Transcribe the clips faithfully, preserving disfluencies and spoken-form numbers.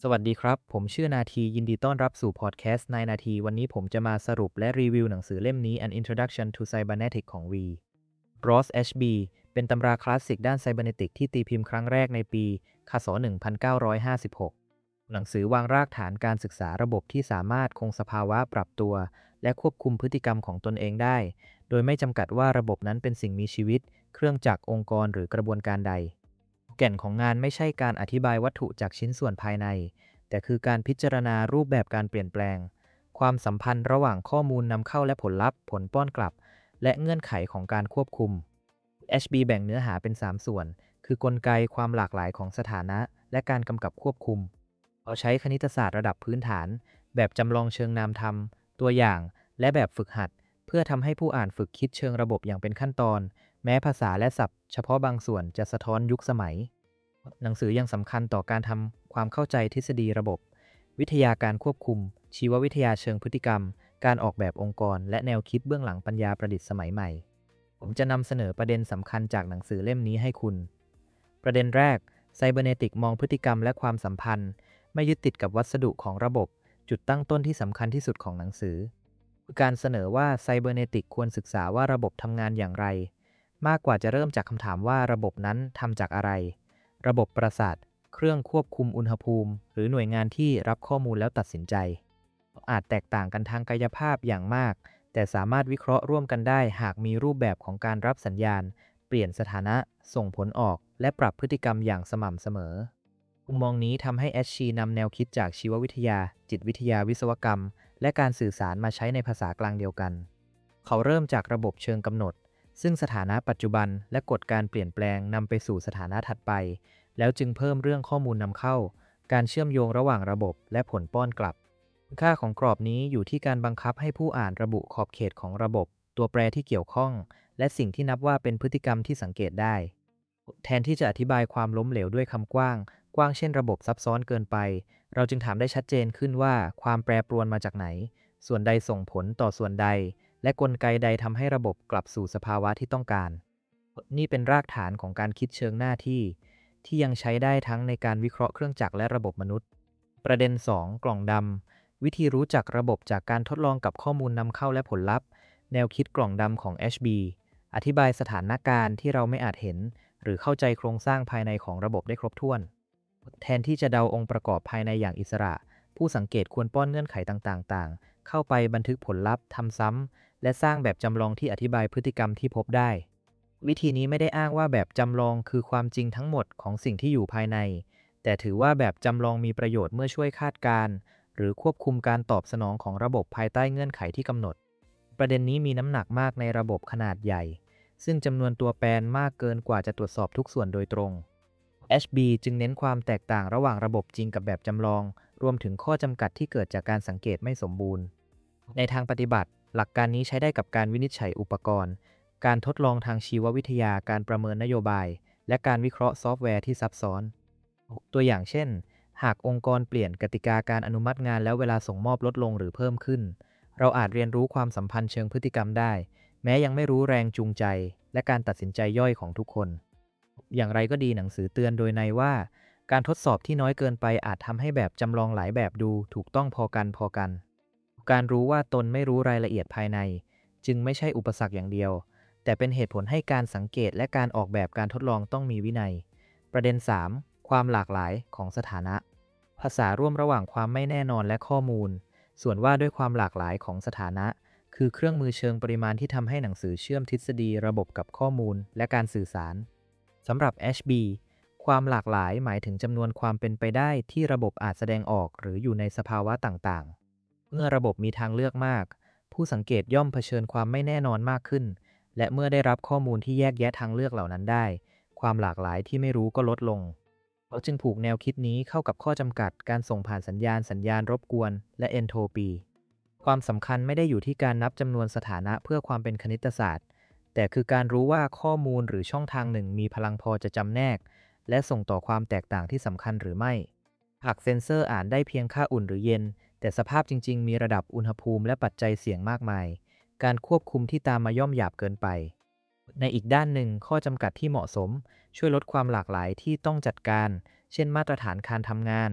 สวัสดีครับผมชื่อนาทียินดีต้อนรับสู่พอดแคสต์นายนาทีวันนี้ผมจะมาสรุปและรีวิวหนังสือเล่มนี้ An Introduction to Cybernetics ของ V. Ross H B เป็นตำราคลาสสิกด้านไซเบอร์เนติกที่ตีพิมพ์ครั้งแรกในปีคศหนึ่งพันเก้าร้อยห้าสิบหกหนังสือวางรากฐานการศึกษาระบบที่สามารถคงสภาวะปรับตัวและควบคุมพฤติกรรมของตนเองได้โดยไม่จำกัดว่าระบบนั้นเป็นสิ่งมีชีวิตเครื่องจักรองค์กรหรือกระบวนการใดแก่นของงานไม่ใช่การอธิบายวัตถุจากชิ้นส่วนภายในแต่คือการพิจารณารูปแบบการเปลี่ยนแปลงความสัมพันธ์ระหว่างข้อมูลนำเข้าและผลลัพธ์ผลป้อนกลับและเงื่อนไขของการควบคุม เอช บี แบ่งเนื้อหาเป็นสามส่วนคือกลไกความหลากหลายของสถานะและการกำกับควบคุมเขาใช้คณิตศาสตร์ระดับพื้นฐานแบบจำลองเชิงนามธรรมตัวอย่างและแบบฝึกหัดเพื่อทำให้ผู้อ่านฝึกคิดเชิงระบบอย่างเป็นขั้นตอนแม้ภาษาและศัพท์เฉพาะบางส่วนจะสะท้อนยุคสมัยหนังสือยังสำคัญต่อการทำความเข้าใจทฤษฎีระบบวิทยาการควบคุมชีววิทยาเชิงพฤติกรรมการออกแบบองค์กรและแนวคิดเบื้องหลังปัญญาประดิษฐ์สมัยใหม่ผมจะนำเสนอประเด็นสำคัญจากหนังสือเล่มนี้ให้คุณประเด็นแรกไซเบอร์เนติกมองพฤติกรรมและความสัมพันธ์ไม่ยึดติดกับวัสดุของระบบจุดตั้งต้นที่สำคัญที่สุดของหนังสือคือการเสนอว่าไซเบอร์เนติกควรศึกษาว่าระบบทำงานอย่างไรมากกว่าจะเริ่มจากคำถามว่าระบบนั้นทำจากอะไรระบบประสาทเครื่องควบคุมอุณหภูมิหรือหน่วยงานที่รับข้อมูลแล้วตัดสินใจอาจแตกต่างกันทางกายภาพอย่างมากแต่สามารถวิเคราะห์ร่วมกันได้หากมีรูปแบบของการรับสัญญาณเปลี่ยนสถานะส่งผลออกและปรับพฤติกรรมอย่างสม่ำเสมอมุมมองนี้ทำให้แอชชีนำแนวคิดจากชีววิทยาจิตวิทยาวิศวกรรมและการสื่อสารมาใช้ในภาษากลางเดียวกันเขาเริ่มจากระบบเชิงกำหนดซึ่งสถานะปัจจุบันและกฎการเปลี่ยนแปลงนำไปสู่สถานะถัดไปแล้วจึงเพิ่มเรื่องข้อมูลนำเข้าการเชื่อมโยงระหว่างระบบและผลป้อนกลับคุณค่าของกรอบนี้อยู่ที่การบังคับให้ผู้อ่านระบุขอบเขตของระบบตัวแปรที่เกี่ยวข้องและสิ่งที่นับว่าเป็นพฤติกรรมที่สังเกตได้แทนที่จะอธิบายความล้มเหลวด้วยคำกว้างกว้างเช่นระบบซับซ้อนเกินไปเราจึงถามได้ชัดเจนขึ้นว่าความแปรปรวนมาจากไหนส่วนใดส่งผลต่อส่วนใดและกลไกใดทำให้ระบบกลับสู่สภาวะที่ต้องการนี่เป็นรากฐานของการคิดเชิงหน้าที่ที่ยังใช้ได้ทั้งในการวิเคราะห์เครื่องจักรและระบบมนุษย์ประเด็นสองกล่องดำวิธีรู้จักระบบจากการทดลองกับข้อมูลนำเข้าและผลลัพธ์แนวคิดกล่องดำของ เอช บี อธิบายสถานการณ์ที่เราไม่อาจเห็นหรือเข้าใจโครงสร้างภายในของระบบได้ครบถ้วนแทนที่จะเดาองค์ประกอบภายในอย่างอิสระผู้สังเกตควรป้อนเงื่อนไขต่างๆเข้าไปบันทึกผลลัพธ์ทำซ้ำและสร้างแบบจำลองที่อธิบายพฤติกรรมที่พบได้วิธีนี้ไม่ได้อ้างว่าแบบจำลองคือความจริงทั้งหมดของสิ่งที่อยู่ภายในแต่ถือว่าแบบจำลองมีประโยชน์เมื่อช่วยคาดการณ์หรือควบคุมการตอบสนองของระบบภายใต้เงื่อนไขที่กำหนดประเด็นนี้มีน้ำหนักมากในระบบขนาดใหญ่ซึ่งจำนวนตัวแปรมากเกินกว่าจะตรวจสอบทุกส่วนโดยตรง เอช บี จึงเน้นความแตกต่างระหว่างระบบจริงกับแบบจำลองรวมถึงข้อจำกัดที่เกิดจากการสังเกตไม่สมบูรณ์ในทางปฏิบัติหลักการนี้ใช้ได้กับการวินิจฉัยอุปกรณ์การทดลองทางชีววิทยาการประเมินนโยบายและการวิเคราะห์ซอฟต์แวร์ที่ซับซ้อนตัวอย่างเช่นหากองค์กรเปลี่ยนกติกาการอนุมัติงานแล้วเวลาส่งมอบลดลงหรือเพิ่มขึ้นเราอาจเรียนรู้ความสัมพันธ์เชิงพฤติกรรมได้แม้ยังไม่รู้แรงจูงใจและการตัดสินใจย่อยของทุกคนอย่างไรก็ดีหนังสือเตือนโดยในว่าการทดสอบที่น้อยเกินไปอาจทำให้แบบจำลองหลายแบบดูถูกต้องพอกันพอกันการรู้ว่าตนไม่รู้รายละเอียดภายในจึงไม่ใช่อุปสรรคอย่างเดียวแต่เป็นเหตุผลให้การสังเกตและการออกแบบการทดลองต้องมีวินัยประเด็นสามความหลากหลายของสถานะภาษาร่วมระหว่างความไม่แน่นอนและข้อมูลส่วนว่าด้วยความหลากหลายของสถานะคือเครื่องมือเชิงปริมาณที่ทำให้หนังสือเชื่อมทฤษฎีระบบกับข้อมูลและการสื่อสารสำหรับ เอช บี ความหลากหลายหมายถึงจำนวนความเป็นไปได้ที่ระบบอาจแสดงออกหรืออยู่ในสภาวะต่างๆเมื่อระบบมีทางเลือกมากผู้สังเกตย่อมเผชิญความไม่แน่นอนมากขึ้นและเมื่อได้รับข้อมูลที่แยกแยะทางเลือกเหล่านั้นได้ความหลากหลายที่ไม่รู้ก็ลดลงเขาจึงผูกแนวคิดนี้เข้ากับข้อจำกัดการส่งผ่านสัญญาณสัญญาณรบกวนและเอนโทรปีความสำคัญไม่ได้อยู่ที่การนับจำนวนสถานะเพื่อความเป็นคณิตศาสตร์แต่คือการรู้ว่าข้อมูลหรือช่องทางหนึ่งมีพลังพอจะจำแนกและส่งต่อความแตกต่างที่สำคัญหรือไม่หากเซนเซอร์อ่านได้เพียงค่าอุ่นหรือเย็นแต่สภาพจริงๆมีระดับอุณหภูมิและปัจจัยเสี่ยงมากมายการควบคุมที่ตามมาย่อมหยาบเกินไปในอีกด้านหนึ่งข้อจำกัดที่เหมาะสมช่วยลดความหลากหลายที่ต้องจัดการเช่นมาตรฐานการทำงาน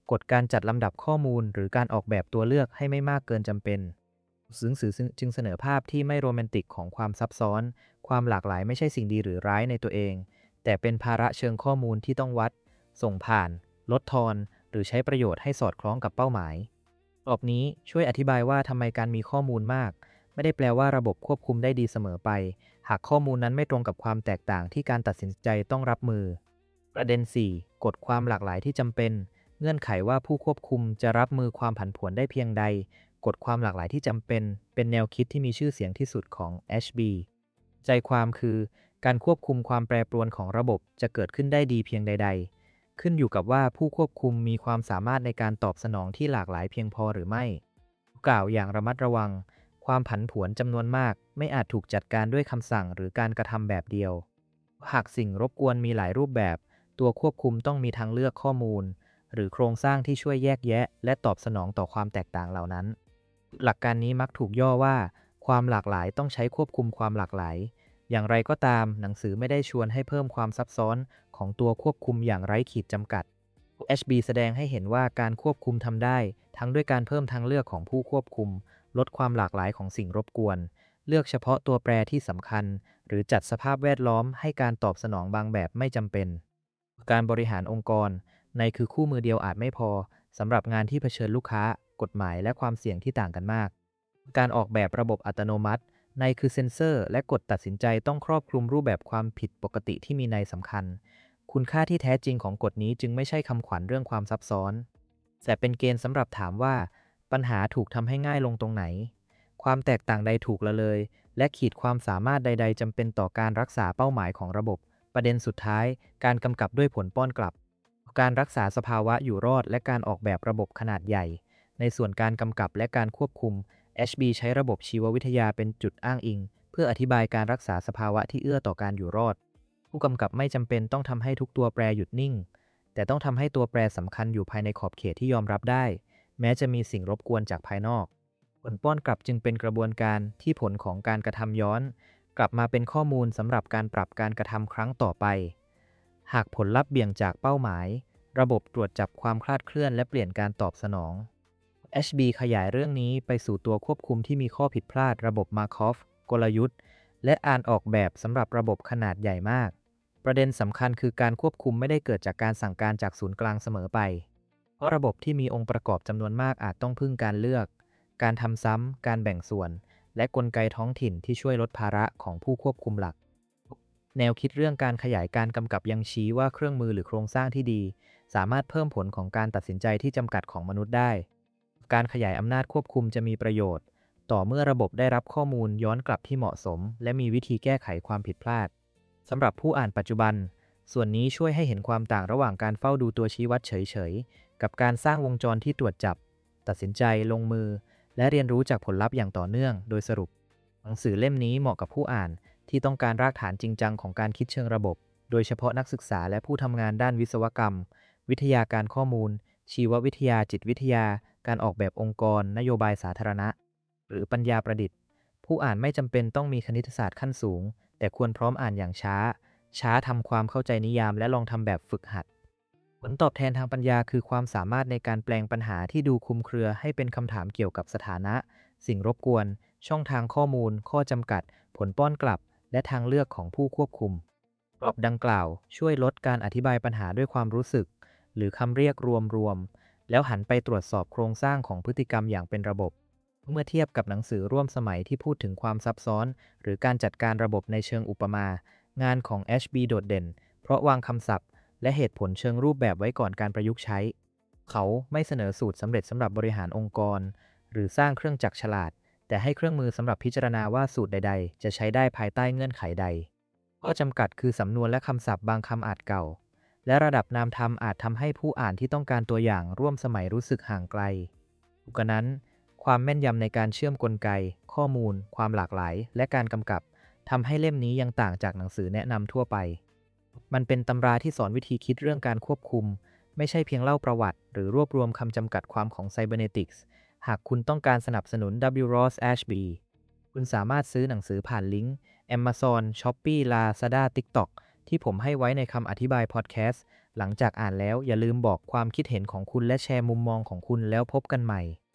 กฎการจัดลำดับข้อมูลหรือการออกแบบตัวเลือกให้ไม่มากเกินจำเป็นหนังสือจึงเสนอภาพที่ไม่โรแมนติกของความซับซ้อนความหลากหลายไม่ใช่สิ่งดีหรือร้ายในตัวเองแต่เป็นภาระเชิงข้อมูลที่ต้องวัดส่งผ่านลดทอนหรือใช้ประโยชน์ให้สอดคล้องกับเป้าหมายกรอบนี้ช่วยอธิบายว่าทำไมการมีข้อมูลมากไม่ได้แปลว่าระบบควบคุมได้ดีเสมอไปหากข้อมูลนั้นไม่ตรงกับความแตกต่างที่การตัดสินใจต้องรับมือประเด็น สี่ กฎความหลากหลายที่จำเป็นเงื่อนไขว่าผู้ควบคุมจะรับมือความผันผวนได้เพียงใดกฎความหลากหลายที่จำเป็นเป็นแนวคิดที่มีชื่อเสียงที่สุดของ เอช บี ใจความคือการควบคุมความแปรปรวนของระบบจะเกิดขึ้นได้ดีเพียงใดๆขึ้นอยู่กับว่าผู้ควบคุมมีความสามารถในการตอบสนองที่หลากหลายเพียงพอหรือไม่กล่าวอย่างระมัดระวังความผันผวนจำนวนมากไม่อาจถูกจัดการด้วยคำสั่งหรือการกระทำแบบเดียวหากสิ่งรบกวนมีหลายรูปแบบตัวควบคุมต้องมีทางเลือกข้อมูลหรือโครงสร้างที่ช่วยแยกแยะและตอบสนองต่อความแตกต่างเหล่านั้นหลักการนี้มักถูกย่อว่าความหลากหลายต้องใช้ควบคุมความหลากหลายอย่างไรก็ตามหนังสือไม่ได้ชวนให้เพิ่มความซับซ้อนของตัวควบคุมอย่างไร้ขีดจำกัด เอช บี แสดงให้เห็นว่าการควบคุมทำได้ทั้งด้วยการเพิ่มทางเลือกของผู้ควบคุมลดความหลากหลายของสิ่งรบกวนเลือกเฉพาะตัวแปรที่สำคัญหรือจัดสภาพแวดล้อมให้การตอบสนองบางแบบไม่จำเป็นการบริหารองค์กรในคือคู่มือเดียวอาจไม่พอสำหรับงานที่เผชิญลูกค้ากฎหมายและความเสี่ยงที่ต่างกันมากการออกแบบระบบอัตโนมัติในคือเซ็นเซอร์และกฎตัดสินใจต้องครอบคลุมรูปแบบความผิดปกติที่มีนัยสำคัญคุณค่าที่แท้จริงของกฎนี้จึงไม่ใช่คำขวัญเรื่องความซับซ้อนแต่เป็นเกณฑ์สำหรับถามว่าปัญหาถูกทำให้ง่ายลงตรงไหนความแตกต่างใดถูกละเลยและขีดความสามารถใดๆจำเป็นต่อการรักษาเป้าหมายของระบบประเด็นสุดท้ายการกำกับด้วยผลป้อนกลับการรักษาสภาวะอยู่รอดและการออกแบบระบบขนาดใหญ่ในส่วนการกำกับและการควบคุม เอช บี ใช้ระบบชีววิทยาเป็นจุดอ้างอิงเพื่ออธิบายการรักษาสภาวะที่เอื้อต่อการอยู่รอดผู้กำกับไม่จำเป็นต้องทำให้ทุกตัวแปรหยุดนิ่งแต่ต้องทำให้ตัวแปรสำคัญอยู่ภายในขอบเขตที่ยอมรับได้แม้จะมีสิ่งรบกวนจากภายนอกผลป้อนกลับจึงเป็นกระบวนการที่ผลของการกระทำย้อนกลับมาเป็นข้อมูลสำหรับการปรับการกระทำครั้งต่อไปหากผลลัพธ์เบี่ยงจากเป้าหมายระบบตรวจจับความคลาดเคลื่อนและเปลี่ยนการตอบสนอง เอช บี ขยายเรื่องนี้ไปสู่ตัวควบคุมที่มีข้อผิดพลาดระบบมาร์คอฟกลยุทธ์และการออกแบบสำหรับระบบขนาดใหญ่มากประเด็นสำคัญคือการควบคุมไม่ได้เกิดจากการสั่งการจากศูนย์กลางเสมอไปเพราะระบบที่มีองค์ประกอบจำนวนมากอาจต้องพึ่งการเลือกการทำซ้ำการแบ่งส่วนและกลไกท้องถิ่นที่ช่วยลดภาระของผู้ควบคุมหลักแนวคิดเรื่องการขยายการกำกับยังชี้ว่าเครื่องมือหรือโครงสร้างที่ดีสามารถเพิ่มผลของการตัดสินใจที่จำกัดของมนุษย์ได้การขยายอำนาจควบคุมจะมีประโยชน์ต่อเมื่อระบบได้รับข้อมูลย้อนกลับที่เหมาะสมและมีวิธีแก้ไขความผิดพลาดสำหรับผู้อ่านปัจจุบันส่วนนี้ช่วยให้เห็นความต่างระหว่างการเฝ้าดูตัวชี้วัดเฉยๆกับการสร้างวงจรที่ตรวจจับตัดสินใจลงมือและเรียนรู้จากผลลัพธ์อย่างต่อเนื่องโดยสรุปหนังสือเล่มนี้เหมาะกับผู้อ่านที่ต้องการรากฐานจริงจังของการคิดเชิงระบบโดยเฉพาะนักศึกษาและผู้ทำงานด้านวิศวกรรมวิทยาการข้อมูลชีววิทยาจิตวิทยาการออกแบบองค์กรนโยบายสาธารณะหรือปัญญาประดิษฐ์ผู้อ่านไม่จำเป็นต้องมีคณิตศาสตร์ขั้นสูงแต่ควรพร้อมอ่านอย่างช้าช้าทำความเข้าใจนิยามและลองทำแบบฝึกหัดผลตอบแทนทางปัญญาคือความสามารถในการแปลงปัญหาที่ดูคลุมเครือให้เป็นคำถามเกี่ยวกับสถานะสิ่งรบกวนช่องทางข้อมูลข้อจำกัดผลป้อนกลับและทางเลือกของผู้ควบคุมกรอบดังกล่าวช่วยลดการอธิบายปัญหาด้วยความรู้สึกหรือคำเรียกรวมๆแล้วหันไปตรวจสอบโครงสร้างของพฤติกรรมอย่างเป็นระบบเมื่อเทียบกับหนังสือร่วมสมัยที่พูดถึงความซับซ้อนหรือการจัดการระบบในเชิงอุปมางานของ เอช บี โดดเด่นเพราะวางคำศัพท์และเหตุผลเชิงรูปแบบไว้ก่อนการประยุกต์ใช้เขาไม่เสนอสูตรสำเร็จสำหรับบริหารองค์กรหรือสร้างเครื่องจักรฉลาดแต่ให้เครื่องมือสำหรับพิจารณาว่าสูตรใดๆจะใช้ได้ภายใต้เงื่อนไขใดข้อจำกัดคือสำนวนและคำศัพท์บางคำอาจเก่าและระดับนามธรรมอาจทำให้ผู้อ่านที่ต้องการตัวอย่างร่วมสมัยรู้สึกห่างไกลกว่านั้นความแม่นยำในการเชื่อมกลไกข้อมูลความหลากหลายและการกำกับทำให้เล่มนี้ยังต่างจากหนังสือแนะนำทั่วไปมันเป็นตำราที่สอนวิธีคิดเรื่องการควบคุมไม่ใช่เพียงเล่าประวัติหรือรวบรวมคำจำกัดความของ Cybernetics หากคุณต้องการสนับสนุน ดับเบิลยู Ross Ashby คุณสามารถซื้อหนังสือผ่านลิงก์ Amazon Shopee Lazada TikTok ที่ผมให้ไว้ในคำอธิบายพอดแคสต์หลังจากอ่านแล้วอย่าลืมบอกความคิดเห็นของคุณและแชร์มุมมองของคุณแล้วพบกันใหม่